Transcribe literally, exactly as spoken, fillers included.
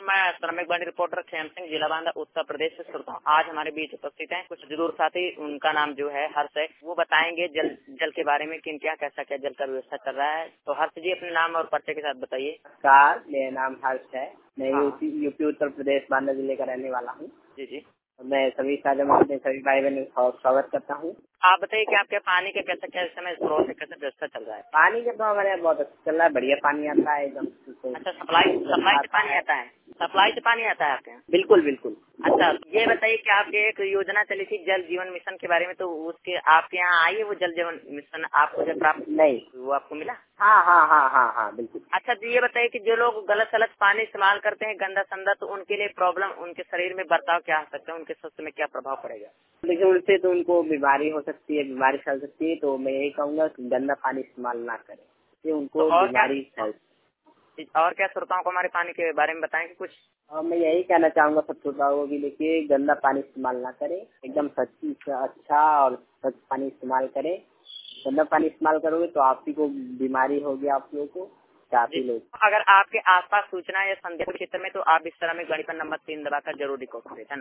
मैं श्रमिक बंद रिपोर्टर खेम सिंह, जिला बांदा, उत्तर प्रदेश से सुनता हूँ। आज हमारे बीच उपस्थित हैं कुछ जरूर साथी, उनका नाम जो है हर्ष है। वो बताएंगे जल जल के बारे में किन क्या कैसा क्या जल का व्यवस्था चल रहा है। तो हर्ष जी अपने नाम और परिचय के साथ बताइए। नमस्कार, मेरा नाम हर्ष है। मैं हाँ। यूपी यूपी उत्तर प्रदेश बांदा जिले का रहने वाला हूँ। जी जी। मैं सभी साझा सभी भाई बहनों का स्वागत करता हूँ। आप बताइए कि आपके पानी का कैसा क्या इस समय स्रोत है, कैसा व्यवस्था चल रहा है? पानी का तो हमारे यहाँ बहुत अच्छा चल रहा है, बढ़िया पानी आता है एकदम। अच्छा, सप्लाई सप्लाई से पानी आता है? सप्लाई से पानी आता है आपके यहाँ? बिल्कुल बिल्कुल। अच्छा, ये बताइए कि आपके एक योजना चली थी जल जीवन मिशन के बारे में, तो उसके आपके यहाँ आई है वो जल जीवन मिशन? आपको जब प्राप्त नहीं, वो आपको मिला? हाँ हाँ हाँ हाँ हाँ बिल्कुल। अच्छा, तो ये बताइए कि जो लोग गलत सलत पानी इस्तेमाल करते हैं, गंदा संदा, तो उनके लिए प्रॉब्लम, उनके शरीर में बर्ताव क्या हो सकता है, उनके स्वास्थ्य में क्या प्रभाव पड़ेगा? देखिए, उनसे तो उनको बीमारी हो सकती है, बीमारी फैल सकती है। तो मैं यही कहूँगा कि गंदा पानी इस्तेमाल ना करें, ये उनको तो और बीमारी क्या फैल। और क्या श्रोताओं को हमारे पानी के बारे में बताएंगे कुछ? और मैं यही कहना चाहूँगा सब श्रोताओं को भी, देखिए गंदा पानी इस्तेमाल ना करें, एकदम सच्ची अच्छा और स्वच्छ पानी इस्तेमाल करें। गंदा पानी इस्तेमाल करोगे तो आप ही को बीमारी होगी, आप लोगों को, काफी लोग। अगर आपके आसपास सूचना या संदेह क्षेत्र में, तो आप इस तरह में गाड़ी पर नंबर तीन दबाकर जरूर रिकॉर्ड करें।